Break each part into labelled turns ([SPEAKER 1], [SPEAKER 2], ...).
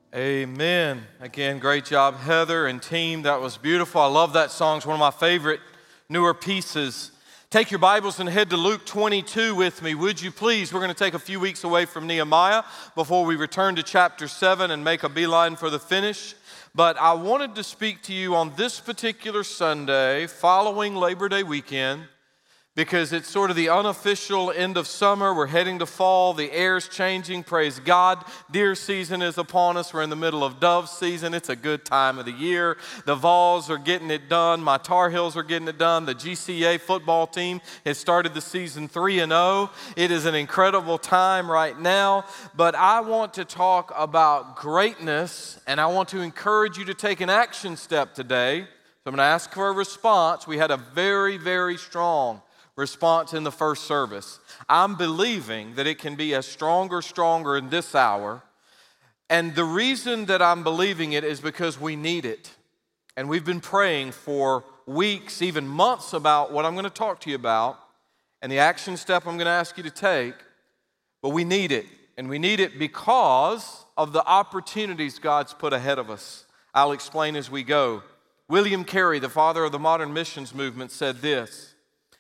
[SPEAKER 1] Amen. Again, great job, Heather and team. That was beautiful. I love that song. It's one of my favorite newer pieces. Take your Bibles and head to Luke 22 with me, would you please? We're going to take a few weeks away from Nehemiah before we return to chapter 7 and make a beeline for the finish. But I wanted to speak to you on this particular Sunday following Labor Day weekend, because it's sort of the unofficial end of summer. We're heading to fall. The air's changing. Praise God. Deer season is upon us. We're in the middle of dove season. It's a good time of the year. The Vols are getting it done. My Tar Heels are getting it done. The GCA football team has started the season 3-0. It is an incredible time right now. But I want to talk about greatness, and I want to encourage you to take an action step today. So I'm going to ask for a response. We had a very, very strong response in the first service. I'm believing that it can be a stronger in this hour. And the reason that I'm believing it is because we need it. And we've been praying for weeks, even months, about what I'm going to talk to you about and the action step I'm going to ask you to take. But we need it. And we need it because of the opportunities God's put ahead of us. I'll explain as we go. William Carey, the father of the modern missions movement, said this: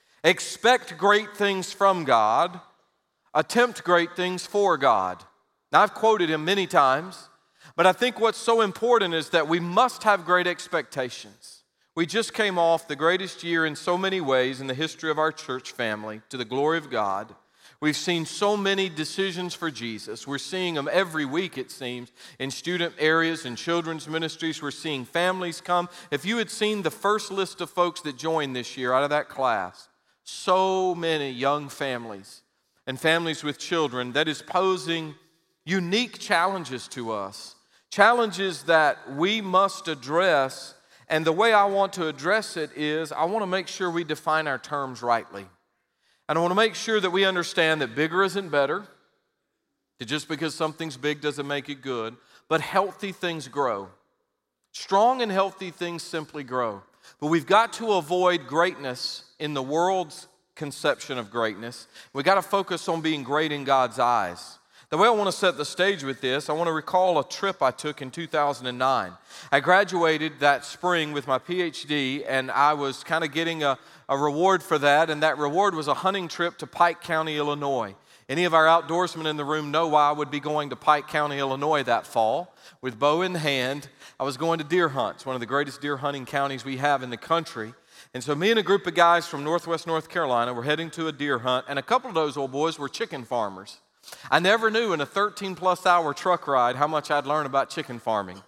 [SPEAKER 1] expect great things from God, attempt great things for God. Now, I've quoted him many times, but I think what's so important is that we must have great expectations. We just came off the greatest year in so many ways in the history of our church family, to the glory of God. We've seen so many decisions for Jesus. We're seeing them every week, it seems, in student areas and children's ministries. We're seeing families come. If you had seen the first list of folks that joined this year out of that class, so many young families and families with children, that is posing unique challenges to us, challenges that we must address. And the way I want to address it is I want to make sure we define our terms rightly. And I want to make sure that we understand that bigger isn't better, that just because something's big doesn't make it good, but healthy things grow. Strong and healthy things simply grow. But we've got to avoid greatness in the world's conception of greatness. We've got to focus on being great in God's eyes. The way I want to set the stage with this, I want to recall a trip I took in 2009. I graduated that spring with my PhD, and I was kind of getting a reward for that, and that reward was a hunting trip to Pike County, Illinois. Any of our outdoorsmen in the room know why I would be going to Pike County, Illinois that fall. With bow in hand, I was going to deer hunt. It's one of the greatest deer hunting counties we have in the country. And so me and a group of guys from Northwest North Carolina were heading to a deer hunt, and a couple of those old boys were chicken farmers. I never knew in a 13-plus hour truck ride how much I'd learn about chicken farming.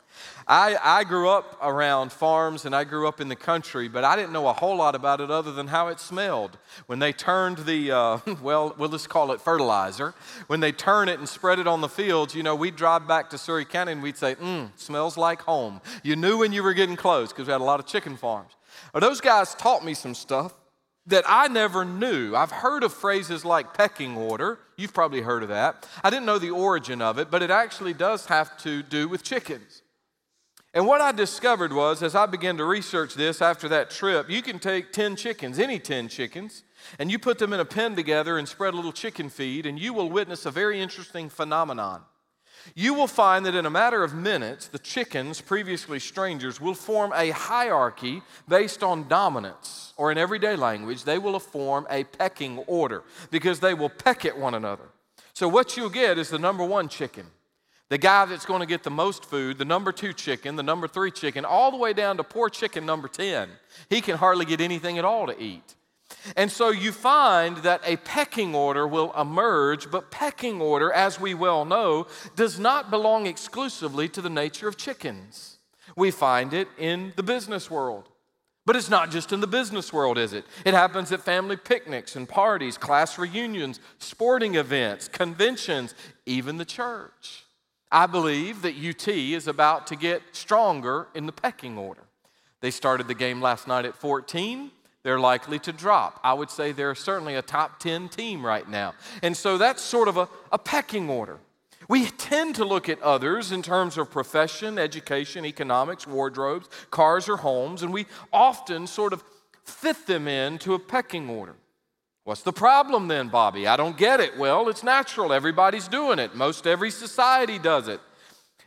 [SPEAKER 1] I grew up around farms and I grew up in the country, but I didn't know a whole lot about it other than how it smelled. When they turned the, we'll just call it fertilizer. When they turn it and spread it on the fields, we'd drive back to Surry County and we'd say, smells like home. You knew when you were getting close because we had a lot of chicken farms. Well, those guys taught me some stuff that I never knew. I've heard of phrases like pecking order. You've probably heard of that. I didn't know the origin of it, but it actually does have to do with chickens. And what I discovered was, as I began to research this after that trip, you can take 10 chickens, any 10 chickens, and you put them in a pen together and spread a little chicken feed, and you will witness a very interesting phenomenon. You will find that in a matter of minutes, the chickens, previously strangers, will form a hierarchy based on dominance, or in everyday language, they will form a pecking order because they will peck at one another. So what you'll get is the number 1 chicken, the guy that's going to get the most food, the number 2 chicken, the number 3 chicken, all the way down to poor chicken number 10. He can hardly get anything at all to eat. And so you find that a pecking order will emerge, but pecking order, as we well know, does not belong exclusively to the nature of chickens. We find it in the business world. But it's not just in the business world, is it? It happens at family picnics and parties, class reunions, sporting events, conventions, even the church. I believe that UT is about to get stronger in the pecking order. They started the game last night at 14. They're likely to drop. I would say they're certainly a top 10 team right now. And so that's sort of a pecking order. We tend to look at others in terms of profession, education, economics, wardrobes, cars or homes, and we often sort of fit them into a pecking order. What's the problem then, Bobby? I don't get it. Well, it's natural. Everybody's doing it. Most every society does it.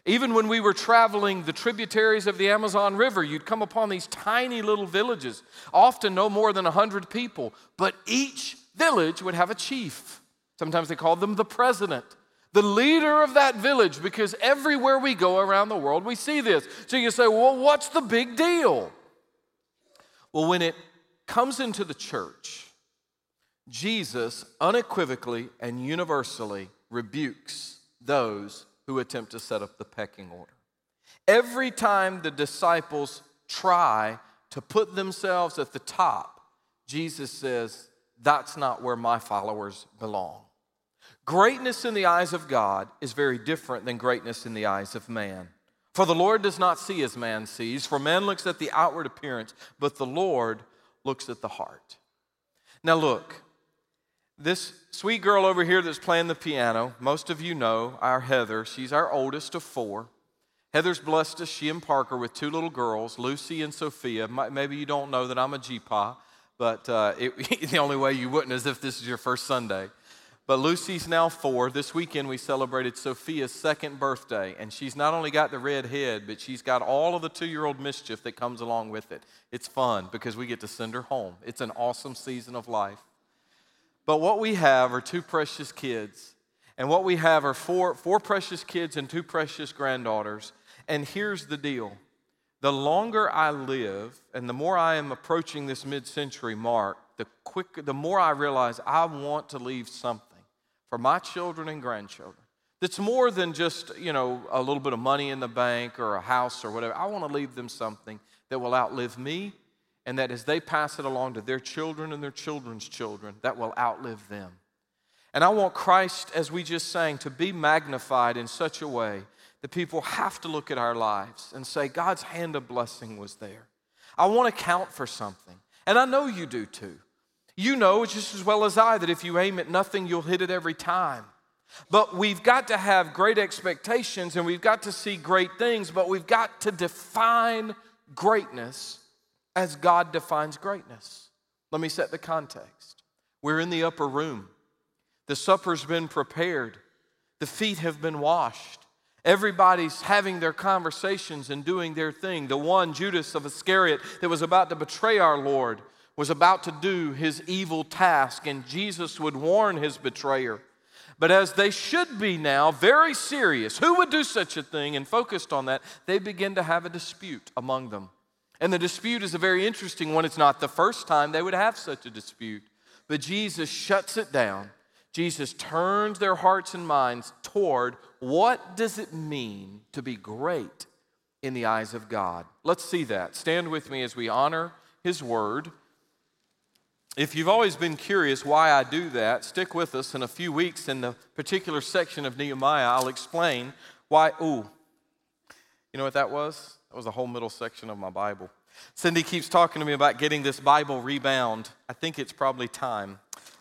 [SPEAKER 1] Even when we were traveling the tributaries of the Amazon River, you'd come upon these tiny little villages, often no more than 100 people, but each village would have a chief. Sometimes they called them the president, the leader of that village, because everywhere we go around the world, we see this. So you say, well, what's the big deal? Well, when it comes into the church, Jesus unequivocally and universally rebukes those who attempt to set up the pecking order. Every time the disciples try to put themselves at the top, Jesus says, that's not where my followers belong. Greatness in the eyes of God is very different than greatness in the eyes of man. For the Lord does not see as man sees, for man looks at the outward appearance, but the Lord looks at the heart. Now look, this sweet girl over here that's playing the piano, most of you know, our Heather. She's our oldest of 4. Heather's blessed us, she and Parker, with 2 little girls, Lucy and Sophia. Maybe you don't know that I'm a GPA, but the only way you wouldn't is if this is your first Sunday. But Lucy's now 4. This weekend we celebrated Sophia's 2nd birthday, and she's not only got the red head, but she's got all of the 2-year-old mischief that comes along with it. It's fun because we get to send her home. It's an awesome season of life. But what we have are 2 precious kids. And what we have are four precious kids and 2 precious granddaughters. And here's the deal. The longer I live and the more I am approaching this mid-century mark, the more I realize I want to leave something for my children and grandchildren that's more than just, a little bit of money in the bank or a house or whatever. I want to leave them something that will outlive me, and that as they pass it along to their children and their children's children, that will outlive them. And I want Christ, as we just sang, to be magnified in such a way that people have to look at our lives and say, God's hand of blessing was there. I want to count for something. And I know you do too. You know just as well as I that if you aim at nothing, you'll hit it every time. But we've got to have great expectations and we've got to see great things, but we've got to define greatness as God defines greatness. Let me set the context. We're in the upper room. The supper's been prepared. The feet have been washed. Everybody's having their conversations and doing their thing. The one, Judas of Iscariot, that was about to betray our Lord, was about to do his evil task, and Jesus would warn his betrayer. But as they should be now, very serious, who would do such a thing, and focused on that, they begin to have a dispute among them. And the dispute is a very interesting one. It's not the first time they would have such a dispute. But Jesus shuts it down. Jesus turns their hearts and minds toward what does it mean to be great in the eyes of God. Let's see that. Stand with me as we honor His Word. If you've always been curious why I do that, stick with us. In a few weeks in the particular section of Nehemiah, I'll explain why. Ooh, you know what that was? That was the whole middle section of my Bible. Cindy keeps talking to me about getting this Bible rebound. I think it's probably time.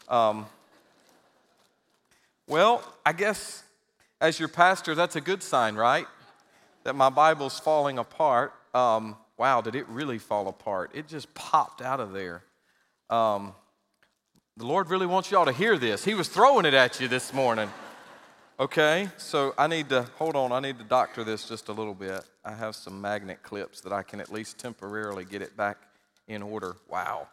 [SPEAKER 1] Well, I guess as your pastor, that's a good sign, right? That my Bible's falling apart. Wow, did it really fall apart? It just popped out of there. The Lord really wants y'all to hear this. He was throwing it at you this morning. Okay, so I need to doctor this just a little bit. I have some magnet clips that I can at least temporarily get it back in order. Wow.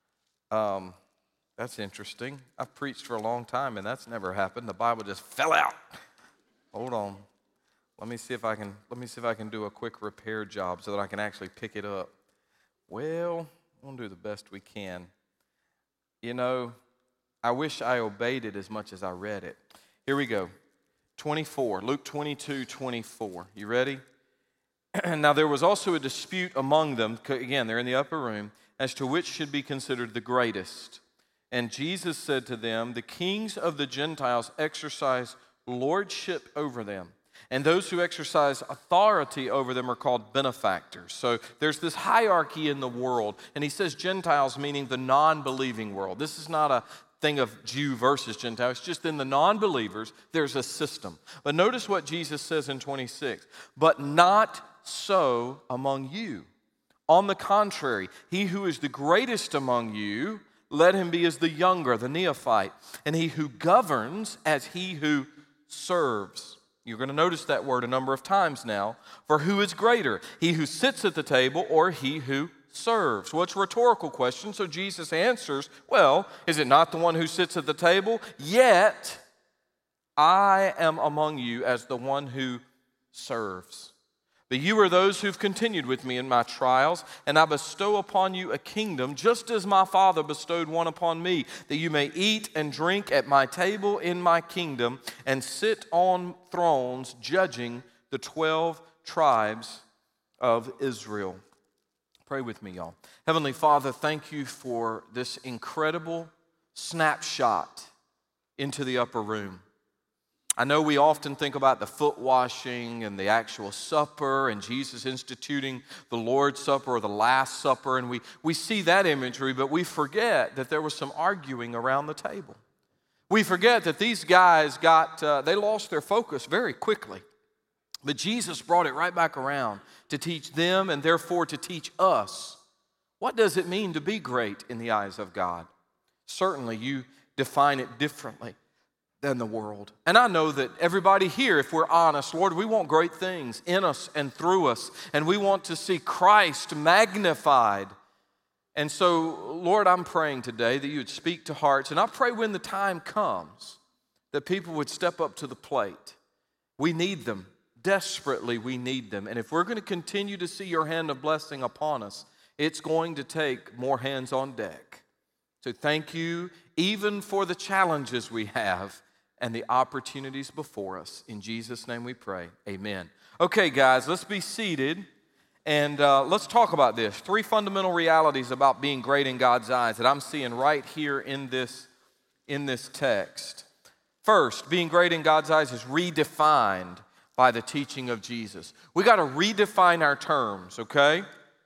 [SPEAKER 1] That's interesting. I've preached for a long time and that's never happened. The Bible just fell out. Hold on. Let me see if I can do a quick repair job so that I can actually pick it up. Well, we'll do the best we can. You know, I wish I obeyed it as much as I read it. Here we go. 24, Luke 22:24. You ready? Now there was also a dispute among them, again, they're in the upper room, as to which should be considered the greatest. And Jesus said to them, the kings of the Gentiles exercise lordship over them, and those who exercise authority over them are called benefactors. So there's this hierarchy in the world, and he says Gentiles meaning the non-believing world. This is not a thing of Jew versus Gentile. It's just in the non-believers, there's a system. But notice what Jesus says in 26. But not so among you. On the contrary, he who is the greatest among you, let him be as the younger, the neophyte, and he who governs as he who serves. You're going to notice that word a number of times now. For who is greater, he who sits at the table or he who serves? Well, it's a rhetorical question, so Jesus answers, well, is it not the one who sits at the table? Yet I am among you as the one who serves. But you are those who've continued with me in my trials, and I bestow upon you a kingdom, just as my Father bestowed one upon me, that you may eat and drink at my table in my kingdom, and sit on thrones judging the 12 tribes of Israel. Pray with me, y'all. Heavenly Father, thank you for this incredible snapshot into the upper room. I know we often think about the foot washing and the actual supper and Jesus instituting the Lord's Supper or the Last Supper, and we see that imagery, but we forget that there was some arguing around the table. We forget that these guys they lost their focus very quickly. But Jesus brought it right back around to teach them and therefore to teach us. What does it mean to be great in the eyes of God? Certainly you define it differently than the world. And I know that everybody here, if we're honest, Lord, we want great things in us and through us, and we want to see Christ magnified. And so, Lord, I'm praying today that you would speak to hearts, and I pray when the time comes that people would step up to the plate. We need them. Desperately, we need them. And if we're going to continue to see your hand of blessing upon us, it's going to take more hands on deck. So thank you even for the challenges we have and the opportunities before us. In Jesus' name we pray, amen. Okay, guys, let's be seated and let's talk about this. 3 fundamental realities about being great in God's eyes that I'm seeing right here in this text. First, being great in God's eyes is redefined by the teaching of Jesus. We got to redefine our terms, okay?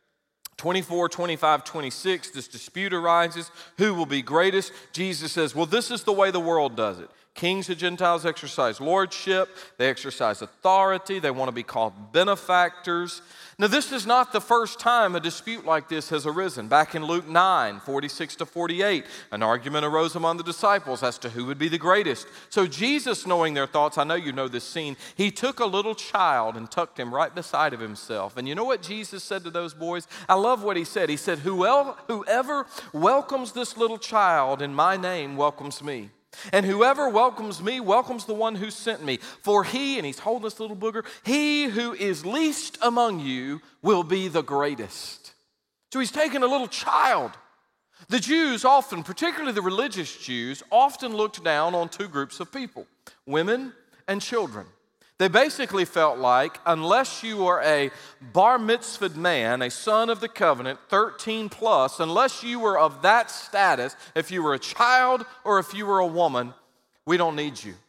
[SPEAKER 1] 24, 25, 26, this dispute arises. Who will be greatest? Jesus says, well, this is the way the world does it. Kings of Gentiles exercise lordship. They exercise authority. They want to be called benefactors. Now, this is not the first time a dispute like this has arisen. Back in Luke 9, 46 to 48, an argument arose among the disciples as to who would be the greatest. So Jesus, knowing their thoughts, I know you know this scene, he took a little child and tucked him right beside of himself. And you know what Jesus said to those boys? I love what he said. He said, whoever welcomes this little child in my name welcomes me. And whoever welcomes me welcomes the one who sent me. For he, and he's holding this little booger, he who is least among you will be the greatest. So he's taking a little child. The Jews often, particularly the religious Jews, often looked down on 2 groups of people, women and children. They basically felt like unless you were a bar mitzvahed man, a son of the covenant, 13 plus, unless you were of that status, if you were a child or if you were a woman, we don't need you.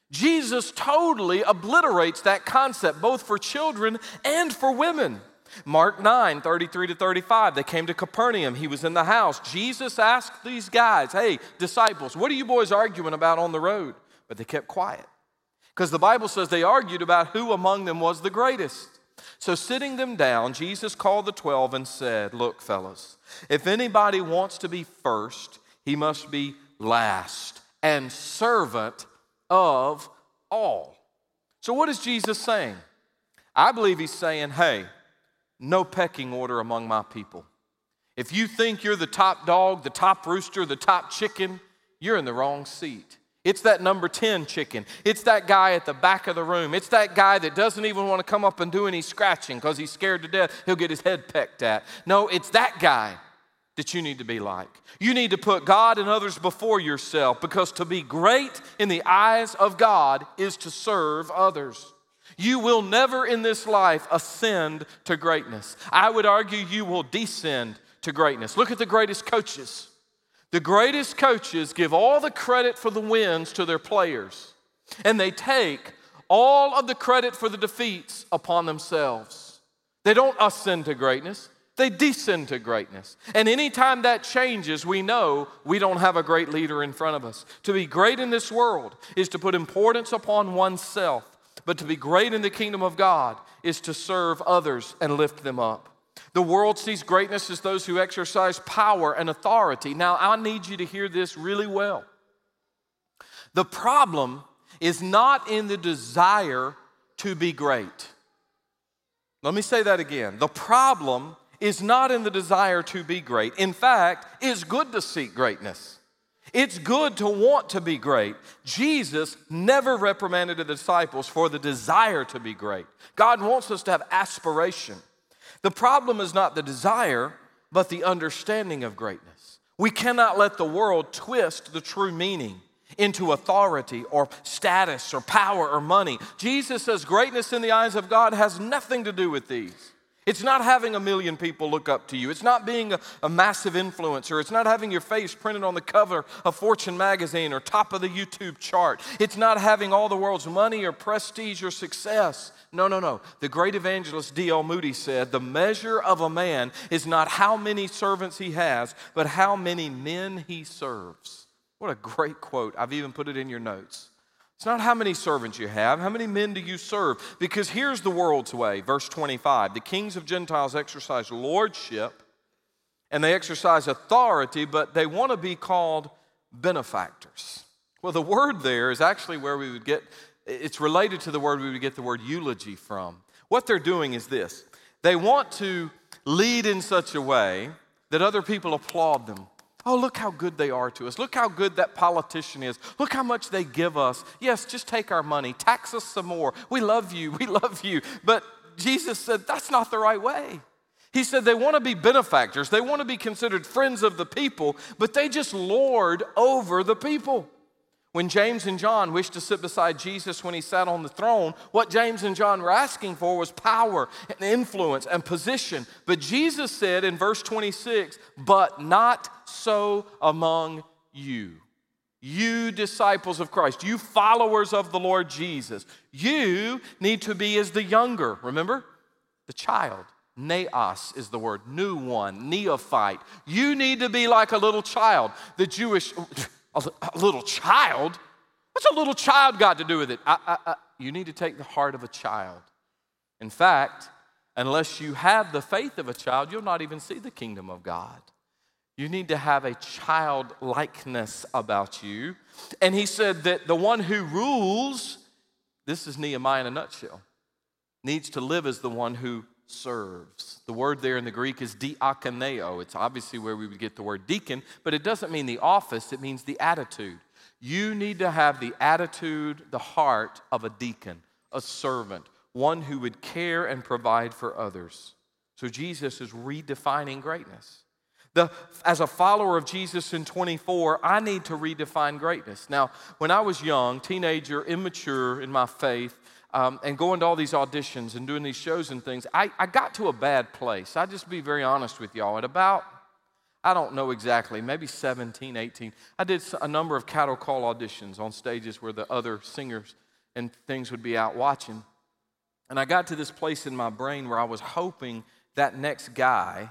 [SPEAKER 1] Jesus totally obliterates that concept, both for children and for women. Mark 9, 33 to 35, they came to Capernaum. He was in the house. Jesus asked these guys, hey, disciples, what are you boys arguing about on the road? But they kept quiet. Because the Bible says they argued about who among them was the greatest. So sitting them down, Jesus called the 12 and said, look, fellas, if anybody wants to be first, he must be last and servant of all. So what is Jesus saying? I believe he's saying, hey, no pecking order among my people. If you think you're the top dog, the top rooster, the top chicken, you're in the wrong seat. It's that number 10 chicken. It's that guy at the back of the room. It's that guy that doesn't even want to come up and do any scratching because he's scared to death he'll get his head pecked at. No, it's that guy that you need to be like. You need to put God and others before yourself, because to be great in the eyes of God is to serve others. You will never in this life ascend to greatness. I would argue you will descend to greatness. Look at the greatest coaches. The greatest coaches give all the credit for the wins to their players, and they take all of the credit for the defeats upon themselves. They don't ascend to greatness, they descend to greatness. And anytime that changes, we know we don't have a great leader in front of us. To be great in this world is to put importance upon oneself, but to be great in the kingdom of God is to serve others and lift them up. The world sees greatness as those who exercise power and authority. Now, I need you to hear this really well. The problem is not in the desire to be great. Let me say that again. The problem is not in the desire to be great. In fact, it's good to seek greatness. It's good to want to be great. Jesus never reprimanded the disciples for the desire to be great. God wants us to have aspiration. The problem is not the desire, but the understanding of greatness. We cannot let the world twist the true meaning into authority or status or power or money. Jesus says greatness in the eyes of God has nothing to do with these. It's not having 1 million people look up to you. It's not being a massive influencer. It's not having your face printed on the cover of Fortune magazine or top of the YouTube chart. It's not having all the world's money or prestige or success. No. The great evangelist D.L. Moody said, the measure of a man is not how many servants he has, but how many men he serves. What a great quote. I've even put it in your notes. It's not how many servants you have. How many men do you serve? Because here's the world's way. Verse 25, the kings of Gentiles exercise lordship and they exercise authority, but they want to be called benefactors. Well, the word there is actually where we would get, it's related to the word we would get the word eulogy from. What they're doing is this. They want to lead in such a way that other people applaud them. Oh, look how good they are to us. Look how good that politician is. Look how much they give us. Yes, just take our money. Tax us some more. We love you. We love you. But Jesus said that's not the right way. He said they want to be benefactors. They want to be considered friends of the people, but they just lord over the people. When James and John wished to sit beside Jesus when he sat on the throne, what James and John were asking for was power and influence and position. But Jesus said in verse 26, but not so among you. You disciples of Christ, you followers of the Lord Jesus, you need to be as the younger, remember? The child. Neos is the word, new one, neophyte. You need to be like a little child. The Jewish... A little child? What's a little child got to do with it? You need to take the heart of a child. In fact, unless you have the faith of a child, you'll not even see the kingdom of God. You need to have a childlikeness about you. And he said that the one who rules, this is Nehemiah in a nutshell, needs to live as the one who serves. The word there in the Greek is diakoneo. It's obviously where we would get the word deacon, but it doesn't mean the office, it means the attitude. You need to have the attitude, the heart of a deacon, a servant, one who would care and provide for others. So Jesus is redefining greatness. As a follower of Jesus in 24, I need to redefine greatness. Now, when I was young, teenager, immature in my faith, and going to all these auditions and doing these shows and things, I got to a bad place. I'll just be very honest with y'all. At about, I don't know exactly, maybe 17, 18, I did a number of cattle call auditions on stages where the other singers and things would be out watching. And I got to this place in my brain where I was hoping that next guy,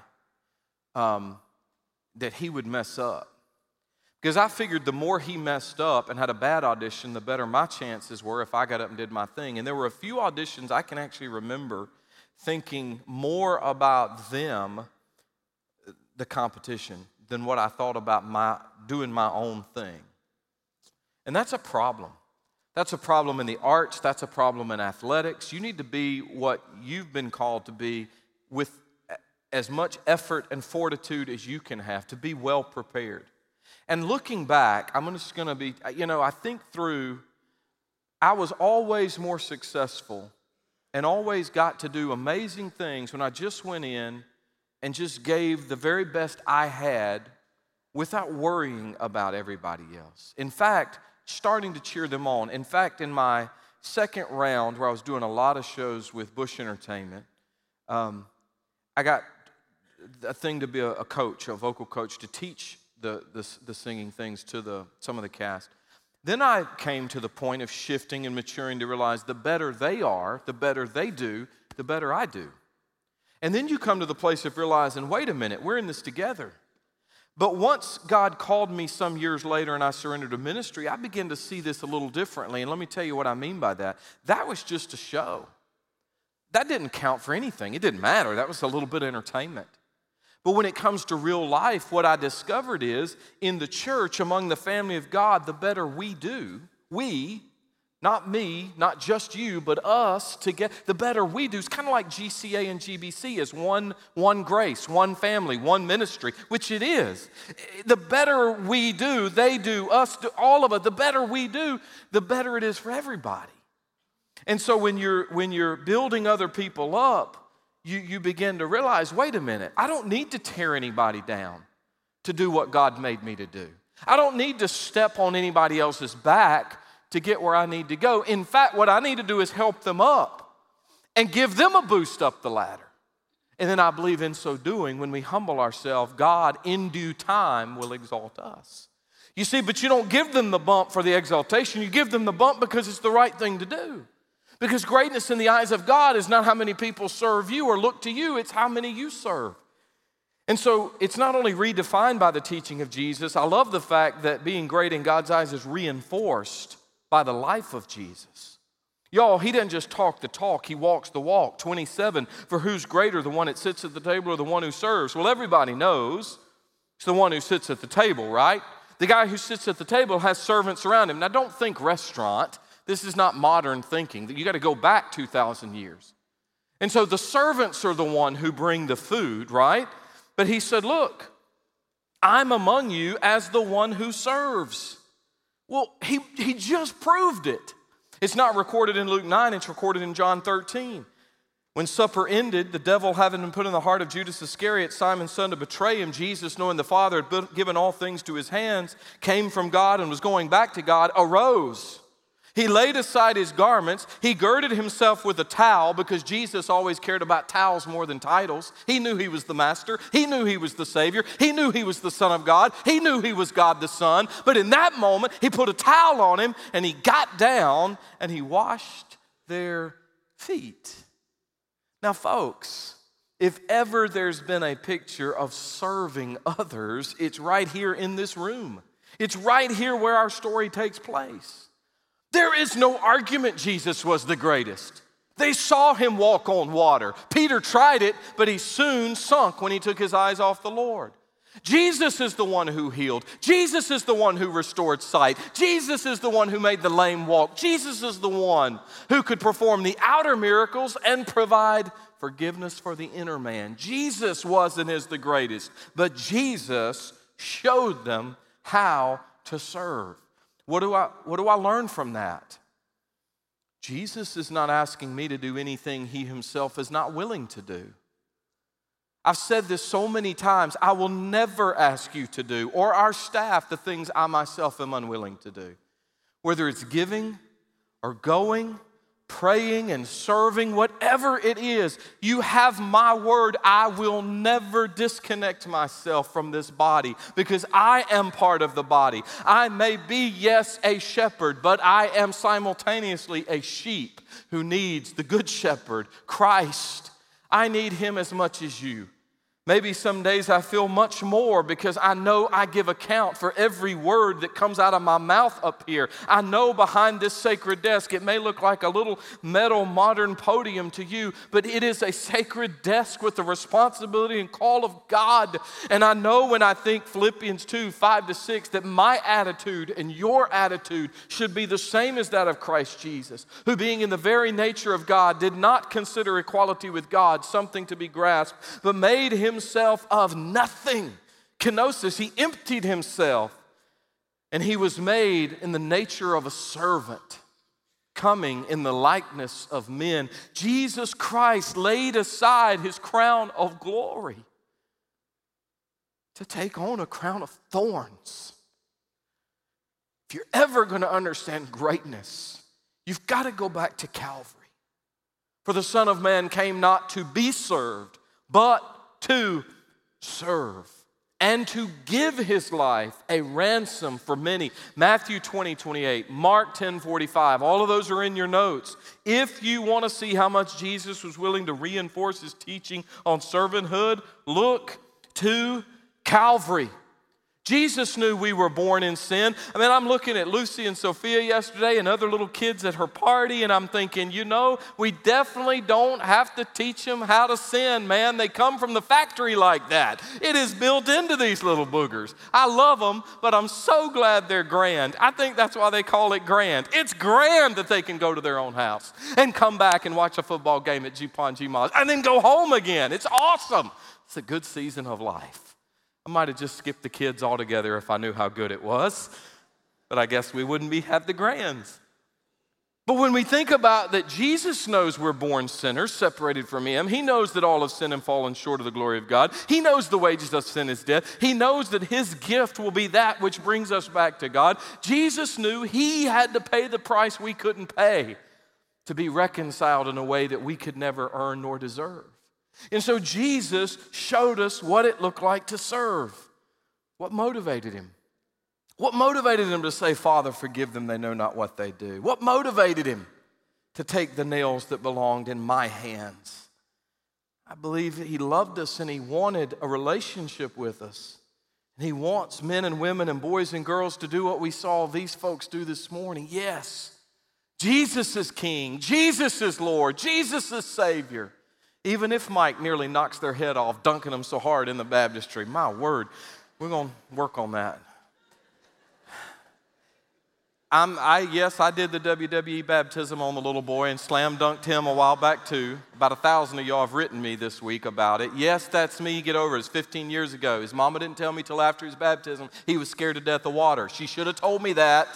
[SPEAKER 1] that he would mess up. Because I figured the more he messed up and had a bad audition, the better my chances were if I got up and did my thing. And there were a few auditions I can actually remember thinking more about them, the competition, than what I thought about doing my own thing. And that's a problem. That's a problem in the arts. That's a problem in athletics. You need to be what you've been called to be with as much effort and fortitude as you can have to be well prepared. And looking back, I'm just going to be, I think through, I was always more successful and always got to do amazing things when I just went in and just gave the very best I had without worrying about everybody else. In fact, starting to cheer them on. In fact, in my second round where I was doing a lot of shows with Bush Entertainment, I got a thing to be a coach, a vocal coach, to teach the singing things to some of the cast. Then I came to the point of shifting and maturing to realize the better they are, the better they do, the better I do. And then you come to the place of realizing, wait a minute, we're in this together. But once God called me some years later and I surrendered to ministry, I began to see this a little differently. And let me tell you what I mean by that. That was just a show. That didn't count for anything. It didn't matter. That was a little bit of entertainment. But when it comes to real life, what I discovered is in the church, among the family of God, the better we do, Not me, not just you, but us together. The better we do, it's kind of like GCA and GBC is one grace, one family, one ministry, which it is. The better we do, they do, us do, all of us, the better we do, the better it is for everybody. And so when you're building other people up, you begin to realize, wait a minute, I don't need to tear anybody down to do what God made me to do. I don't need to step on anybody else's back to get where I need to go. In fact, what I need to do is help them up and give them a boost up the ladder. And then I believe in so doing, when we humble ourselves, God in due time will exalt us. You see, but you don't give them the bump for the exaltation. You give them the bump because it's the right thing to do. Because greatness in the eyes of God is not how many people serve you or look to you, it's how many you serve. And so it's not only redefined by the teaching of Jesus. I love the fact that being great in God's eyes is reinforced by the life of Jesus. Y'all, he doesn't just talk the talk, he walks the walk. 27, for who's greater, the one that sits at the table or the one who serves? Well, everybody knows it's the one who sits at the table, right? The guy who sits at the table has servants around him. Now, don't think restaurant. This is not modern thinking. You got to go back 2,000 years. And so the servants are the one who bring the food, right? But he said, look, I'm among you as the one who serves. Well, he just proved it. It's not recorded in Luke 9, it's recorded in John 13. When supper ended, the devil having been put in the heart of Judas Iscariot, Simon's son, to betray him, Jesus, knowing the Father had given all things to his hands, came from God and was going back to God, arose. He laid aside his garments. He girded himself with a towel because Jesus always cared about towels more than titles. He knew he was the master. He knew he was the Savior. He knew he was the Son of God. He knew he was God the Son. But in that moment, he put a towel on him and he got down and he washed their feet. Now, folks, if ever there's been a picture of serving others, it's right here in this room. It's right here where our story takes place. There is no argument Jesus was the greatest. They saw him walk on water. Peter tried it, but he soon sunk when he took his eyes off the Lord. Jesus is the one who healed. Jesus is the one who restored sight. Jesus is the one who made the lame walk. Jesus is the one who could perform the outer miracles and provide forgiveness for the inner man. Jesus was and is the greatest, but Jesus showed them how to serve. What do I learn from that? Jesus is not asking me to do anything he himself is not willing to do. I've said this so many times, I will never ask you to do, or our staff, the things I myself am unwilling to do. Whether it's giving or going, praying and serving, whatever it is, you have my word. I will never disconnect myself from this body because I am part of the body. I may be, yes, a shepherd, but I am simultaneously a sheep who needs the good shepherd, Christ. I need him as much as you. Maybe some days I feel much more because I know I give account for every word that comes out of my mouth up here. I know behind this sacred desk, it may look like a little metal modern podium to you, but it is a sacred desk with the responsibility and call of God. And I know when I think Philippians 2, 5-6, that my attitude and your attitude should be the same as that of Christ Jesus, who being in the very nature of God did not consider equality with God something to be grasped, but made himself of nothing. Kenosis, he emptied himself, and he was made in the nature of a servant, coming in the likeness of men. Jesus Christ laid aside his crown of glory to take on a crown of thorns. If you're ever going to understand greatness, you've got to go back to Calvary. For the Son of Man came not to be served, but to serve and to give his life a ransom for many. Matthew 20:28, Mark 10:45, all of those are in your notes. If you want to see how much Jesus was willing to reinforce his teaching on servanthood, look to Calvary. Jesus knew we were born in sin. I mean, I'm looking at Lucy and Sophia yesterday and other little kids at her party, and I'm thinking, we definitely don't have to teach them how to sin, man. They come from the factory like that. It is built into these little boogers. I love them, but I'm so glad they're grand. I think that's why they call it grand. It's grand that they can go to their own house and come back and watch a football game at G-Pon G-Miles and then go home again. It's awesome. It's a good season of life. I might have just skipped the kids altogether if I knew how good it was, but I guess we wouldn't have the grands. But when we think about that, Jesus knows we're born sinners, separated from Him. He knows that all have sinned and fallen short of the glory of God. He knows the wages of sin is death. He knows that His gift will be that which brings us back to God. Jesus knew He had to pay the price we couldn't pay to be reconciled in a way that we could never earn nor deserve. And so Jesus showed us what it looked like to serve. What motivated Him? What motivated Him to say, Father, forgive them, they know not what they do? What motivated Him to take the nails that belonged in my hands? I believe that He loved us and He wanted a relationship with us. And He wants men and women and boys and girls to do what we saw these folks do this morning. Yes, Jesus is King. Jesus is Lord. Jesus is Savior. Even if Mike nearly knocks their head off, dunking them so hard in the baptistry. My word, we're going to work on that. Yes, I did the WWE baptism on the little boy and slam dunked him a while back too. About 1,000 of y'all have written me this week about it. Yes, that's me. Get over it. It's 15 years ago. His mama didn't tell me till after his baptism. He was scared to death of water. She should have told me that.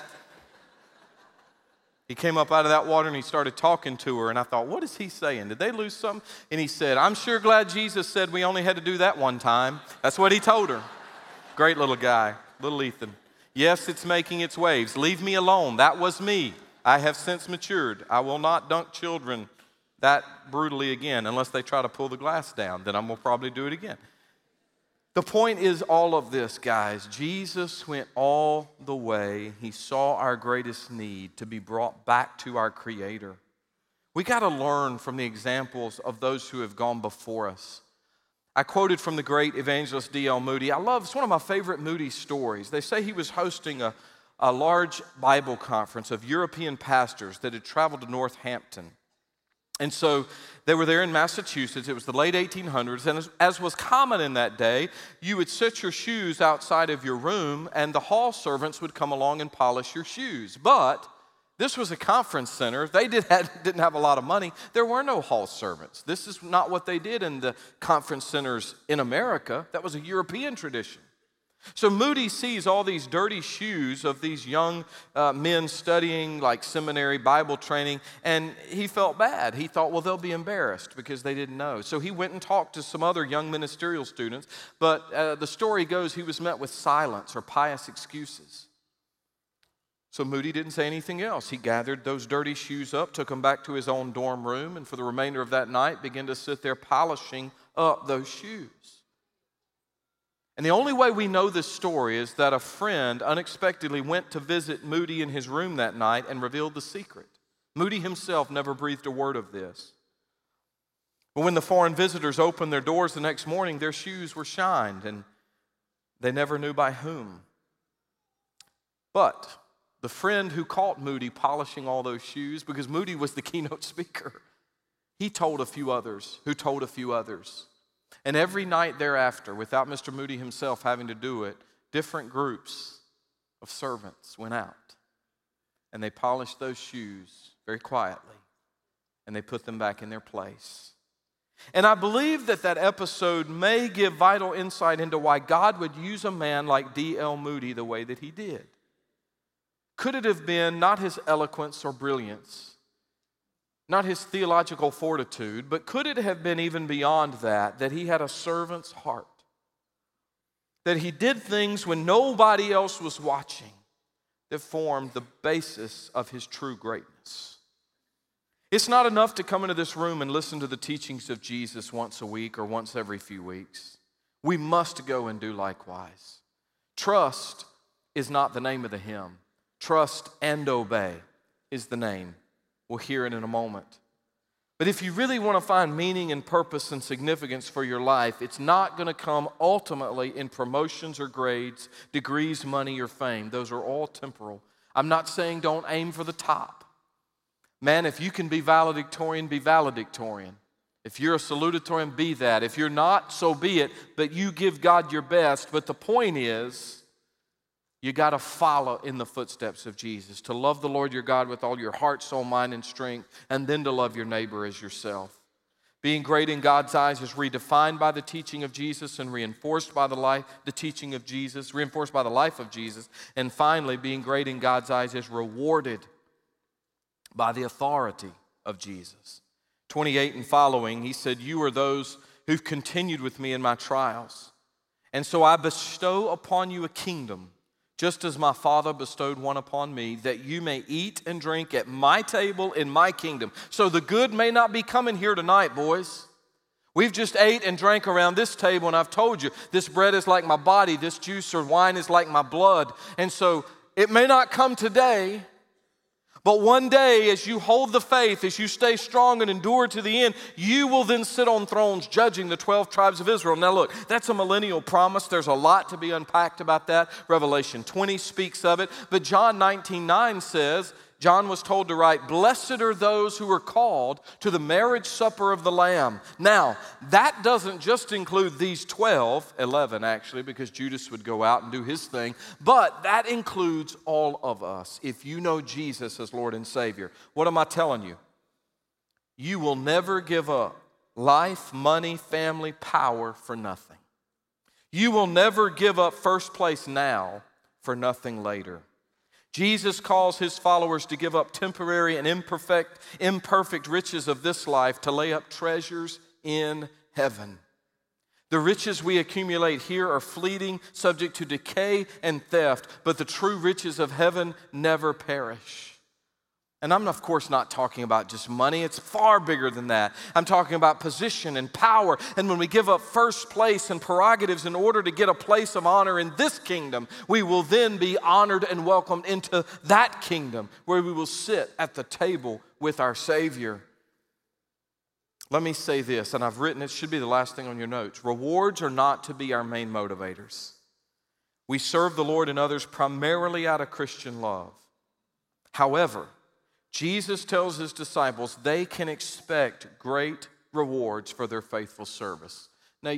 [SPEAKER 1] He came up out of that water and he started talking to her, and I thought, what is he saying? Did they lose something? And he said, I'm sure glad Jesus said we only had to do that one time. That's what he told her. Great little guy, little Ethan. Yes, it's making its waves. Leave me alone. That was me. I have since matured. I will not dunk children that brutally again unless they try to pull the glass down. Then I'm going to probably do it again. The point is all of this, guys. Jesus went all the way. He saw our greatest need to be brought back to our Creator. We got to learn from the examples of those who have gone before us. I quoted from the great evangelist D.L. Moody. It's one of my favorite Moody stories. They say he was hosting a large Bible conference of European pastors that had traveled to Northampton. And so they were there in Massachusetts. It was the late 1800s. And as was common in that day, you would set your shoes outside of your room, and the hall servants would come along and polish your shoes. But this was a conference center. They didn't have a lot of money. There were no hall servants. This is not what they did in the conference centers in America. That was a European tradition. So Moody sees all these dirty shoes of these young men studying like seminary Bible training, and he felt bad. He thought, well, they'll be embarrassed because they didn't know. So he went and talked to some other young ministerial students, but the story goes he was met with silence or pious excuses. So Moody didn't say anything else. He gathered those dirty shoes up, took them back to his own dorm room, and for the remainder of that night began to sit there polishing up those shoes. And the only way we know this story is that a friend unexpectedly went to visit Moody in his room that night and revealed the secret. Moody himself never breathed a word of this. But when the foreign visitors opened their doors the next morning, their shoes were shined, and they never knew by whom. But the friend who caught Moody polishing all those shoes, because Moody was the keynote speaker, he told a few others who told a few others. And every night thereafter, without Mr. Moody himself having to do it, different groups of servants went out. And they polished those shoes very quietly. And they put them back in their place. And I believe that episode may give vital insight into why God would use a man like D.L. Moody the way that He did. Could it have been not his eloquence or brilliance, not his theological fortitude, but could it have been even beyond that he had a servant's heart? That he did things when nobody else was watching that formed the basis of his true greatness. It's not enough to come into this room and listen to the teachings of Jesus once a week or once every few weeks. We must go and do likewise. Trust is not the name of the hymn. Trust and obey is the name. We'll hear it in a moment. But if you really want to find meaning and purpose and significance for your life, it's not going to come ultimately in promotions or grades, degrees, money, or fame. Those are all temporal. I'm not saying don't aim for the top. Man, if you can be valedictorian, be valedictorian. If you're a salutatorian, be that. If you're not, so be it. But you give God your best. But the point is, you got to follow in the footsteps of Jesus, to love the Lord your God with all your heart, soul, mind, and strength, and then to love your neighbor as yourself. Being great in God's eyes is redefined by the teaching of Jesus and reinforced by the teaching of Jesus, reinforced by the life of Jesus. And finally, being great in God's eyes is rewarded by the authority of Jesus. 28 and following, he said, "You are those who've continued with me in my trials. And so I bestow upon you a kingdom, just as my Father bestowed one upon me, that you may eat and drink at my table in my kingdom." So the good may not be coming here tonight, boys. We've just ate and drank around this table, and I've told you, this bread is like my body, this juice or wine is like my blood. And so it may not come today, but one day, as you hold the faith, as you stay strong and endure to the end, you will then sit on thrones judging the 12 tribes of Israel. Now look, that's a millennial promise. There's a lot to be unpacked about that. Revelation 20 speaks of it. But John 19:9 says, John was told to write, "Blessed are those who are called to the marriage supper of the Lamb." Now, that doesn't just include these 12, 11 actually, because Judas would go out and do his thing, but that includes all of us. If you know Jesus as Lord and Savior, what am I telling you? You will never give up life, money, family, power for nothing. You will never give up first place now for nothing later. Jesus calls his followers to give up temporary and imperfect riches of this life to lay up treasures in heaven. The riches we accumulate here are fleeting, subject to decay and theft, but the true riches of heaven never perish. And I'm, of course, not talking about just money. It's far bigger than that. I'm talking about position and power. And when we give up first place and prerogatives in order to get a place of honor in this kingdom, we will then be honored and welcomed into that kingdom where we will sit at the table with our Savior. Let me say this, and I've written it, should be the last thing on your notes. Rewards are not to be our main motivators. We serve the Lord and others primarily out of Christian love. However, Jesus tells his disciples they can expect great rewards for their faithful service. Now,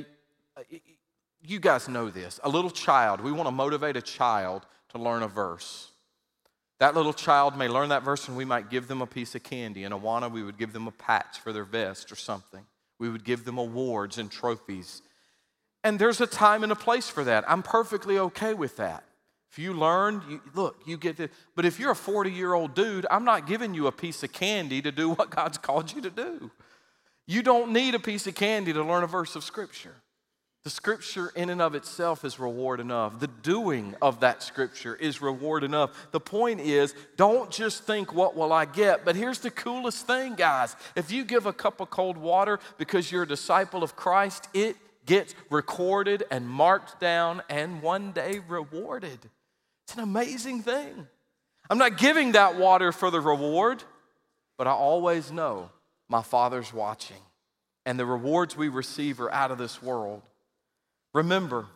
[SPEAKER 1] you guys know this. A little child, we want to motivate a child to learn a verse. That little child may learn that verse and we might give them a piece of candy. In Awana, we would give them a patch for their vest or something. We would give them awards and trophies. And there's a time and a place for that. I'm perfectly okay with that. If you learn, you get it. But if you're a 40-year-old dude, I'm not giving you a piece of candy to do what God's called you to do. You don't need a piece of candy to learn a verse of Scripture. The Scripture in and of itself is reward enough. The doing of that Scripture is reward enough. The point is, don't just think, what will I get? But here's the coolest thing, guys. If you give a cup of cold water because you're a disciple of Christ, it gets recorded and marked down and one day rewarded. It's an amazing thing. I'm not giving that water for the reward, but I always know my Father's watching, and the rewards we receive are out of this world. Remember,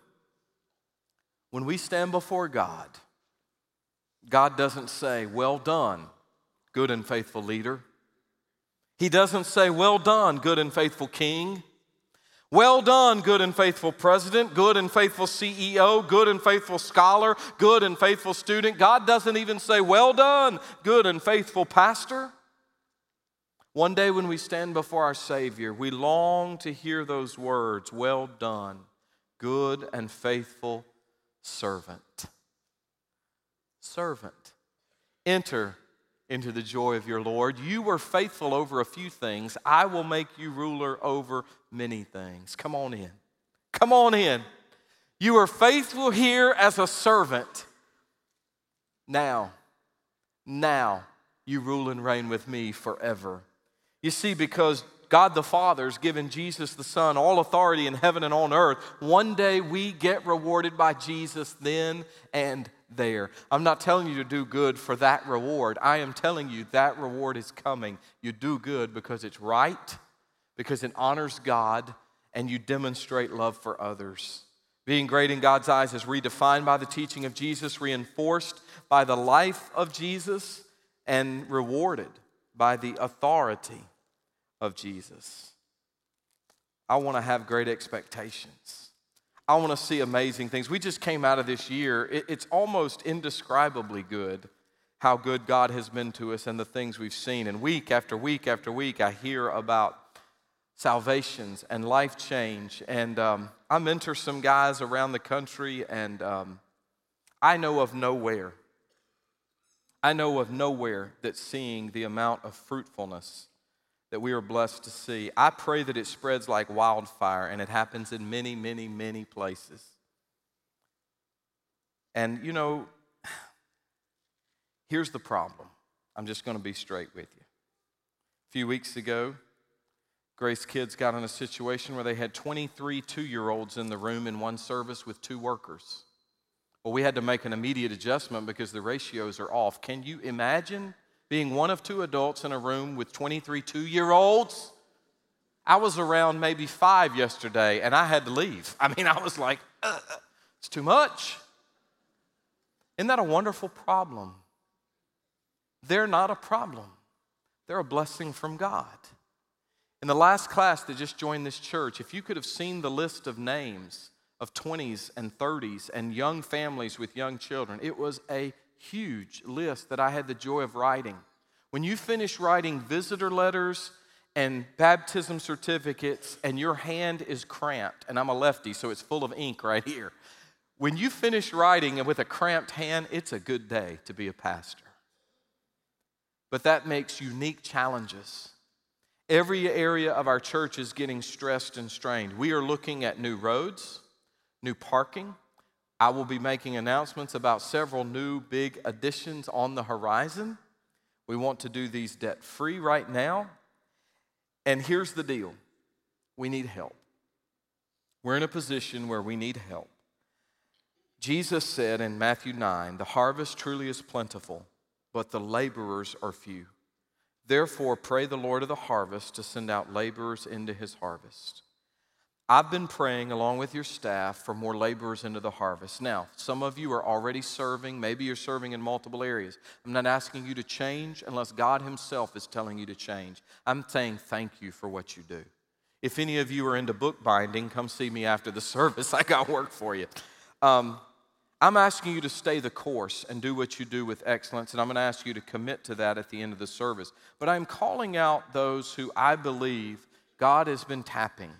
[SPEAKER 1] when we stand before God, God doesn't say, "Well done, good and faithful leader." He doesn't say, "Well done, good and faithful king." "Well done, good and faithful president, good and faithful CEO, good and faithful scholar, good and faithful student." God doesn't even say, "Well done, good and faithful pastor." One day when we stand before our Savior, we long to hear those words, "Well done, good and faithful servant." Servant. Enter into the joy of your Lord. You were faithful over a few things. I will make you ruler over many things. Come on in. Come on in. You were faithful here as a servant. Now you rule and reign with me forever. You see, because God the Father's given Jesus the Son all authority in heaven and on earth, one day we get rewarded by Jesus then and there. I'm not telling you to do good for that reward. I am telling you that reward is coming. You do good because it's right, because it honors God, and you demonstrate love for others. Being great in God's eyes is redefined by the teaching of Jesus, reinforced by the life of Jesus, and rewarded by the authority of Jesus. I want to have great expectations. I want to see amazing things. We just came out of this year. It's almost indescribably good how good God has been to us and the things we've seen. And week after week after week, I hear about salvations and life change. And I mentor some guys around the country, and I know of nowhere that's seeing the amount of fruitfulness that we are blessed to see. I pray that it spreads like wildfire, and it happens in many, many, many places. And here's the problem. I'm just going to be straight with you. A few weeks ago, Grace Kids got in a situation where they had 23 2-year-olds in the room in one service with 2 workers. Well, we had to make an immediate adjustment because the ratios are off. Can you imagine being one of 2 adults in a room with 23 2-year-olds? I was around maybe 5 yesterday, and I had to leave. I was like, it's too much. Isn't that a wonderful problem? They're not a problem. They're a blessing from God. In the last class that just joined this church, if you could have seen the list of names of 20s and 30s and young families with young children, it was a huge list that I had the joy of writing. When you finish writing visitor letters and baptism certificates and your hand is cramped, and I'm a lefty, so it's full of ink right here. When you finish writing and with a cramped hand, it's a good day to be a pastor. But that makes unique challenges. Every area of our church is getting stressed and strained. We are looking at new roads, new parking. I will be making announcements about several new big additions on the horizon. We want to do these debt-free right now. And here's the deal. We need help. We're in a position where we need help. Jesus said in Matthew 9, "The harvest truly is plentiful, but the laborers are few. Therefore, pray the Lord of the harvest to send out laborers into his harvest." I've been praying along with your staff for more laborers into the harvest. Now, some of you are already serving. Maybe you're serving in multiple areas. I'm not asking you to change unless God himself is telling you to change. I'm saying thank you for what you do. If any of you are into bookbinding, come see me after the service. I got work for you. I'm asking you to stay the course and do what you do with excellence, and I'm going to ask you to commit to that at the end of the service. But I'm calling out those who I believe God has been tapping.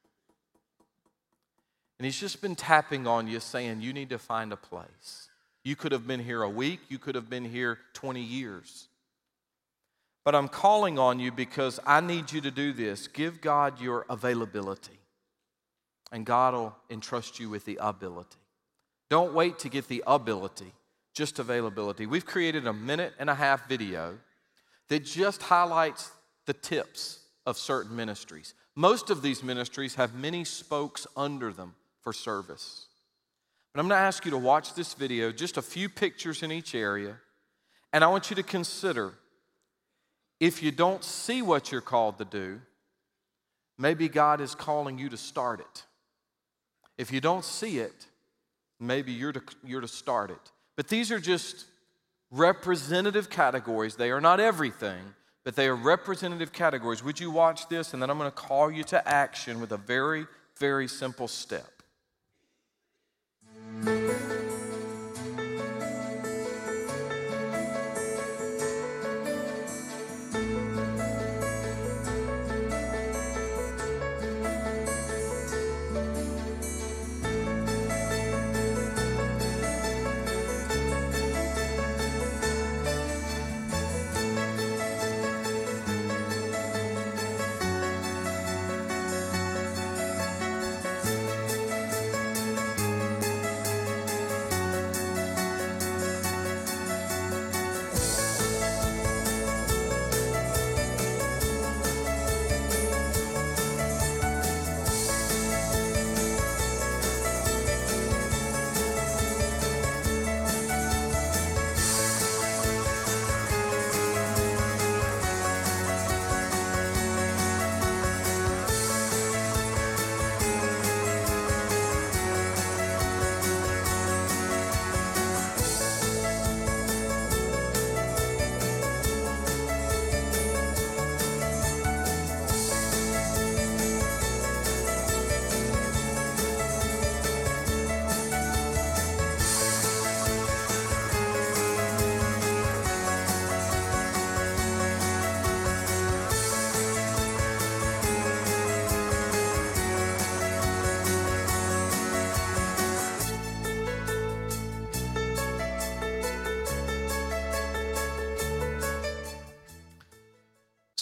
[SPEAKER 1] And he's just been tapping on you, saying you need to find a place. You could have been here a week. You could have been here 20 years. But I'm calling on you because I need you to do this. Give God your availability, and God will entrust you with the ability. Don't wait to get the ability, just availability. We've created a 1.5-minute video that just highlights the tips of certain ministries. Most of these ministries have many spokes under them for service. But I'm going to ask you to watch this video, just a few pictures in each area, and I want you to consider, if you don't see what you're called to do, maybe God is calling you to start it. If you don't see it, maybe you're to start it. But these are just representative categories. They are not everything, but they are representative categories. Would you watch this? And then I'm going to call you to action with a very, very simple step.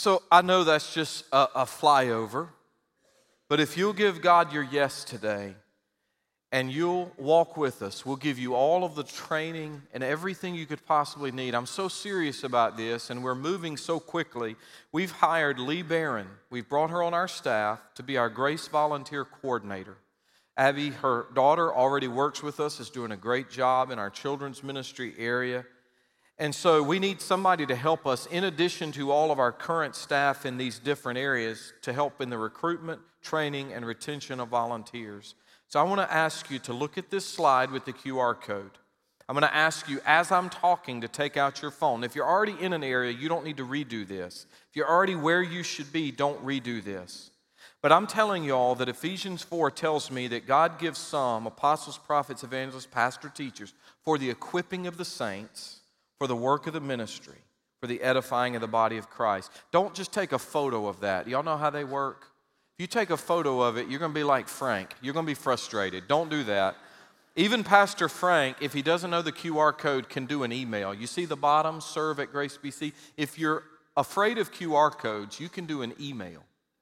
[SPEAKER 1] So I know that's just a flyover, but if you'll give God your yes today and you'll walk with us, we'll give you all of the training and everything you could possibly need. I'm so serious about this, and we're moving so quickly. We've hired Lee Barron. We've brought her on our staff to be our Grace Volunteer Coordinator. Abby, her daughter, already works with us, is doing a great job in our children's ministry area. And so we need somebody to help us, in addition to all of our current staff in these different areas, to help in the recruitment, training, and retention of volunteers. So I want to ask you to look at this slide with the QR code. I'm going to ask you, as I'm talking, to take out your phone. If you're already in an area, you don't need to redo this. If you're already where you should be, don't redo this. But I'm telling you all that Ephesians 4 tells me that God gives some, apostles, prophets, evangelists, pastors, teachers, for the equipping of the saints, for the work of the ministry, for the edifying of the body of Christ. Don't just take a photo of that. Y'all know how they work? If you take a photo of it, you're going to be like Frank. You're going to be frustrated. Don't do that. Even Pastor Frank, if he doesn't know the QR code, can do an email. You see the bottom, serve@GraceBC. If you're afraid of QR codes, you can do an email,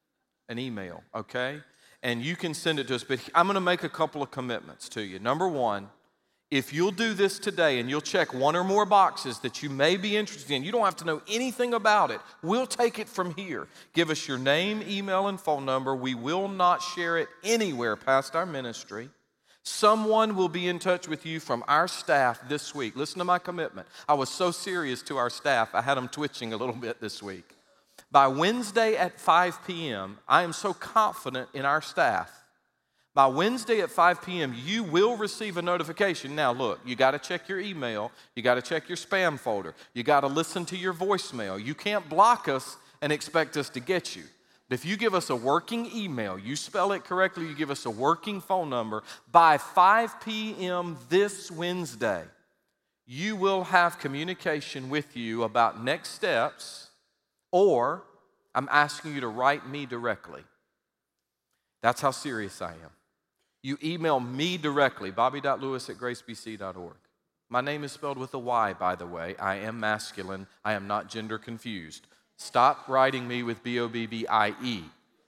[SPEAKER 1] okay? And you can send it to us. But I'm going to make a couple of commitments to you. Number one, if you'll do this today and you'll check one or more boxes that you may be interested in, you don't have to know anything about it. We'll take it from here. Give us your name, email, and phone number. We will not share it anywhere past our ministry. Someone will be in touch with you from our staff this week. Listen to my commitment. I was so serious to our staff, I had them twitching a little bit this week. By Wednesday at 5 p.m., I am so confident in our staff. By Wednesday at 5 p.m., you will receive a notification. Now, look, you got to check your email. You got to check your spam folder. You got to listen to your voicemail. You can't block us and expect us to get you. But if you give us a working email, you spell it correctly, you give us a working phone number, by 5 p.m. this Wednesday, you will have communication with you about next steps, or I'm asking you to write me directly. That's how serious I am. You email me directly, bobby.lewis@gracebc.org. My name is spelled with a Y, by the way. I am masculine. I am not gender confused. Stop writing me with B-O-B-B-I-E.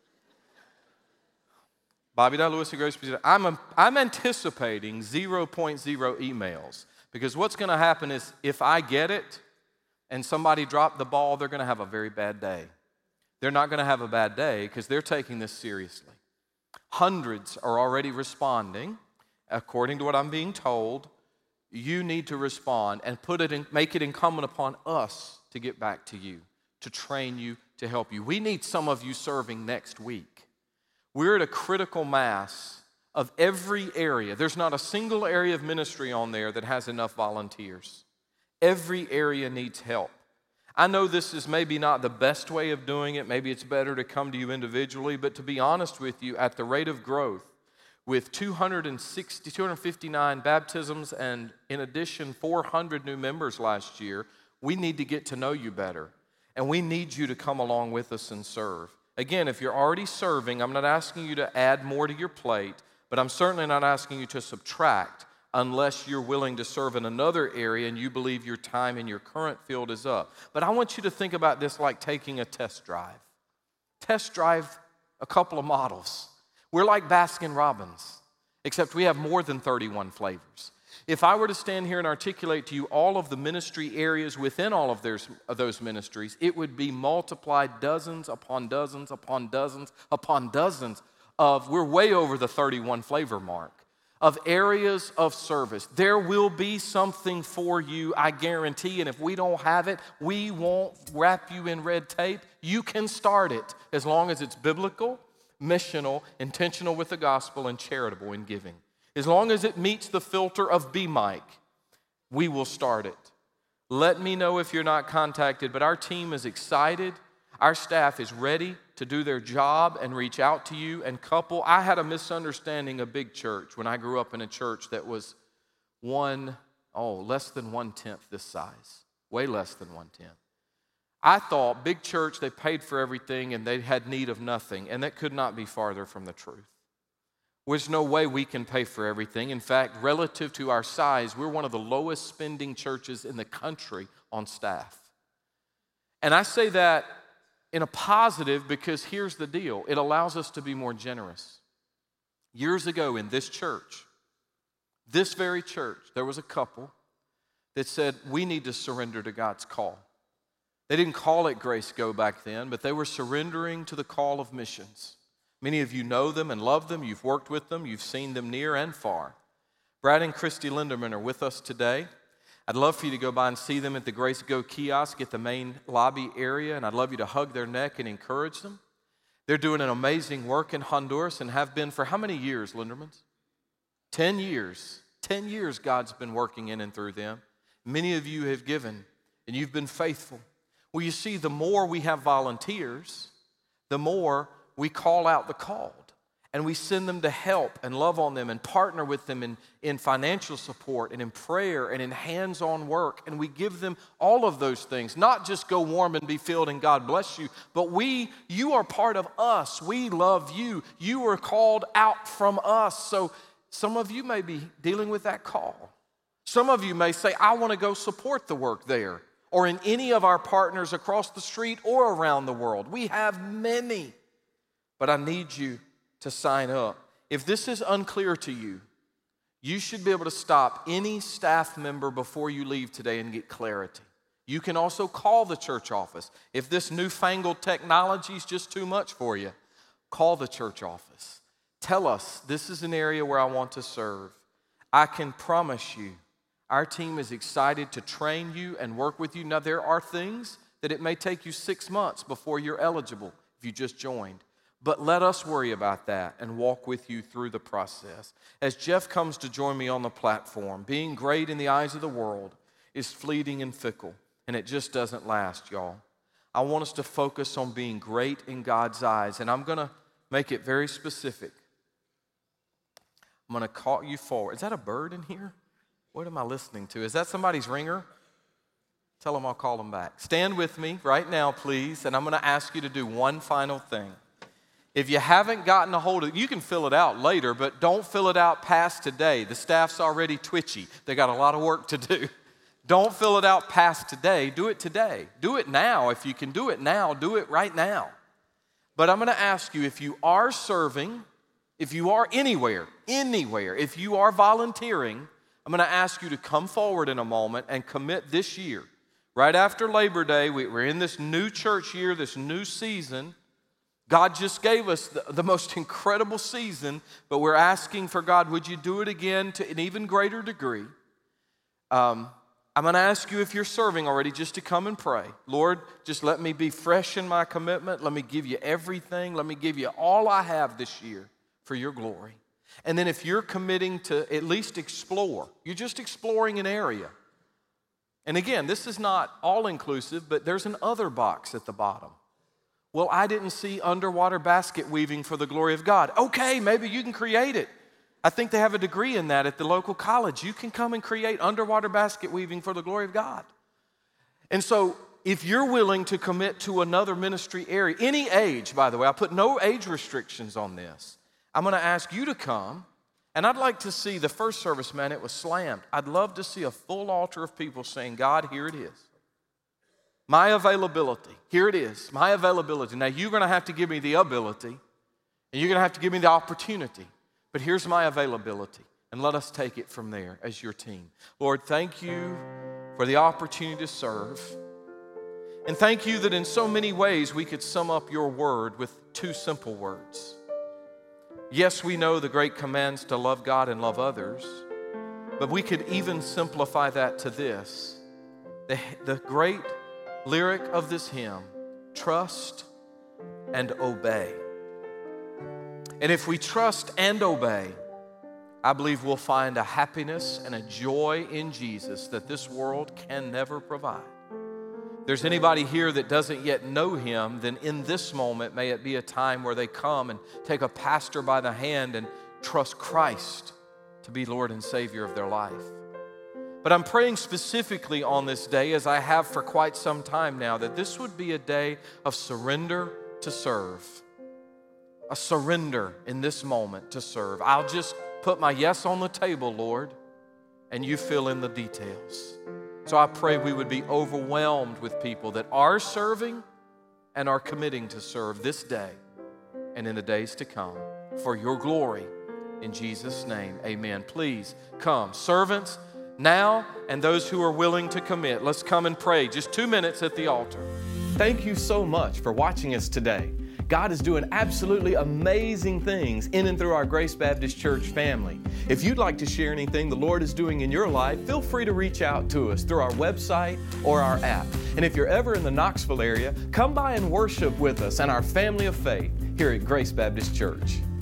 [SPEAKER 1] Bobby.lewis@gracebc.org. I'm anticipating 0.0 emails, because what's going to happen is if I get it and somebody dropped the ball, they're going to have a very bad day. They're not going to have a bad day because they're taking this seriously. Hundreds are already responding. According to what I'm being told, you need to respond and make it incumbent upon us to get back to you, to train you, to help you. We need some of you serving next week. We're at a critical mass of every area. There's not a single area of ministry on there that has enough volunteers. Every area needs help. I know this is maybe not the best way of doing it. Maybe it's better to come to you individually. But to be honest with you, at the rate of growth, with 259 baptisms and in addition 400 new members last year, we need to get to know you better. And we need you to come along with us and serve. Again, if you're already serving, I'm not asking you to add more to your plate, but I'm certainly not asking you to subtract unless you're willing to serve in another area and you believe your time in your current field is up. But I want you to think about this like taking a test drive. Test drive a couple of models. We're like Baskin-Robbins, except we have more than 31 flavors. If I were to stand here and articulate to you all of the ministry areas within all of those ministries, it would be multiplied dozens upon dozens upon dozens upon dozens of, we're way over the 31 flavor mark, of areas of service. There will be something for you, I guarantee, and if we don't have it, we won't wrap you in red tape. You can start it as long as it's biblical, missional, intentional with the gospel, and charitable in giving. As long as it meets the filter of Be Mike, we will start it. Let me know if you're not contacted, but our team is excited. Our staff is ready to do their job and reach out to you and couple. I had a misunderstanding of big church when I grew up in a church that was less than 1/10 this size, way less than 1/10. I thought big church, they paid for everything and they had need of nothing, and that could not be farther from the truth. There's no way we can pay for everything. In fact, relative to our size, we're one of the lowest spending churches in the country on staff. And I say that in a positive, because here's the deal. It allows us to be more generous. Years ago in this church, this very church, there was a couple that said, we need to surrender to God's call. They didn't call it Grace Go back then, but they were surrendering to the call of missions. Many of you know them and love them. You've worked with them. You've seen them near and far. Brad and Christy Linderman are with us today. I'd love for you to go by and see them at the Grace Go kiosk at the main lobby area, and I'd love you to hug their neck and encourage them. They're doing an amazing work in Honduras and have been for how many years, Lindermans? 10 years. 10 years God's been working in and through them. Many of you have given, and you've been faithful. Well, you see, the more we have volunteers, the more we call out the called. And we send them to help and love on them and partner with them in financial support and in prayer and in hands-on work. And we give them all of those things, not just go warm and be filled and God bless you, but you are part of us. We love you. You are called out from us. So some of you may be dealing with that call. Some of you may say, I want to go support the work there or in any of our partners across the street or around the world. We have many, but I need you to sign up. If this is unclear to you, you should be able to stop any staff member before you leave today and get clarity. You can also call the church office. If this newfangled technology is just too much for you, call the church office. Tell us, this is an area where I want to serve. I can promise you, our team is excited to train you and work with you. Now, there are things that it may take you 6 months before you're eligible if you just joined. But let us worry about that and walk with you through the process. As Jeff comes to join me on the platform, being great in the eyes of the world is fleeting and fickle, and it just doesn't last, y'all. I want us to focus on being great in God's eyes, and I'm going to make it very specific. I'm going to call you forward. Is that a bird in here? What am I listening to? Is that somebody's ringer? Tell them I'll call them back. Stand with me right now, please, and I'm going to ask you to do one final thing. If you haven't gotten a hold of it, you can fill it out later, but don't fill it out past today. The staff's already twitchy. They got a lot of work to do. Don't fill it out past today. Do it today. Do it now. If you can do it now, do it right now. But I'm going to ask you, if you are serving, if you are anywhere, if you are volunteering, I'm going to ask you to come forward in a moment and commit this year. Right after Labor Day, we're in this new church year, this new season. God just gave us the most incredible season, but we're asking for God, would you do it again to an even greater degree? I'm going to ask you, if you're serving already, just to come and pray. Lord, just let me be fresh in my commitment. Let me give you everything. Let me give you all I have this year for your glory. And then if you're committing to at least explore, you're just exploring an area. And again, this is not all-inclusive, but there's an other box at the bottom. Well, I didn't see underwater basket weaving for the glory of God. Okay, maybe you can create it. I think they have a degree in that at the local college. You can come and create underwater basket weaving for the glory of God. And so if you're willing to commit to another ministry area, any age, by the way, I put no age restrictions on this. I'm going to ask you to come, and I'd like to see the first service, man, it was slammed. I'd love to see a full altar of people saying, God, here it is. My availability, here it is, my availability. Now, you're going to have to give me the ability, and you're going to have to give me the opportunity, but here's my availability, and let us take it from there as your team. Lord, thank you for the opportunity to serve, and thank you that in so many ways we could sum up your word with 2 simple words. Yes, we know the great commands to love God and love others, but we could even simplify that to this. The great lyric of this hymn, trust and obey. And if we trust and obey, I believe we'll find a happiness and a joy in Jesus that this world can never provide. If there's anybody here that doesn't yet know him, then in this moment, may it be a time where they come and take a pastor by the hand and trust Christ to be Lord and Savior of their life. But I'm praying specifically on this day, as I have for quite some time now, that this would be a day of surrender to serve. A surrender in this moment to serve. I'll just put my yes on the table, Lord, and you fill in the details. So I pray we would be overwhelmed with people that are serving and are committing to serve this day and in the days to come for your glory. In Jesus' name, amen. Please come. Servants, now, and those who are willing to commit, let's come and pray just 2 minutes at the altar. Thank you so much for watching us today. God is doing absolutely amazing things in and through our Grace Baptist Church family. If you'd like to share anything the Lord is doing in your life, feel free to reach out to us through our website or our app. And if you're ever in the Knoxville area, come by and worship with us and our family of faith here at Grace Baptist Church.